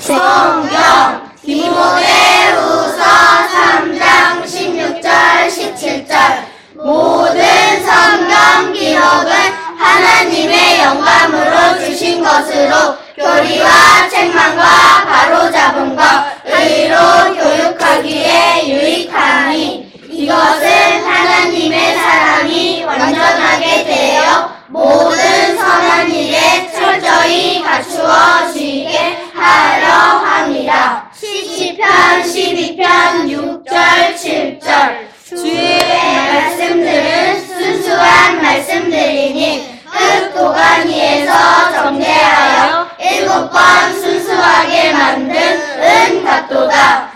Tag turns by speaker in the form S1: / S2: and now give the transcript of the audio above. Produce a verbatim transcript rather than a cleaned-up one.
S1: 성경 디모데후서 삼 장 십육 절 십칠 절 모든 성경 기록은 하나님의 영감으로 주신 것으로 교리와 책망과 바로잡음과 의로 교육하기에 유익하니 이것은 하나님의 사람이 완전하게 되어 모든 선한 일에 철저히 갖추어지게 하려 함이라. 시편 십이 편 육 절 칠 절 주의 말씀들은 순수한 말씀들이니 흙 도가니에서 정제하여 일곱 번 순수하게 만든 은 같도다.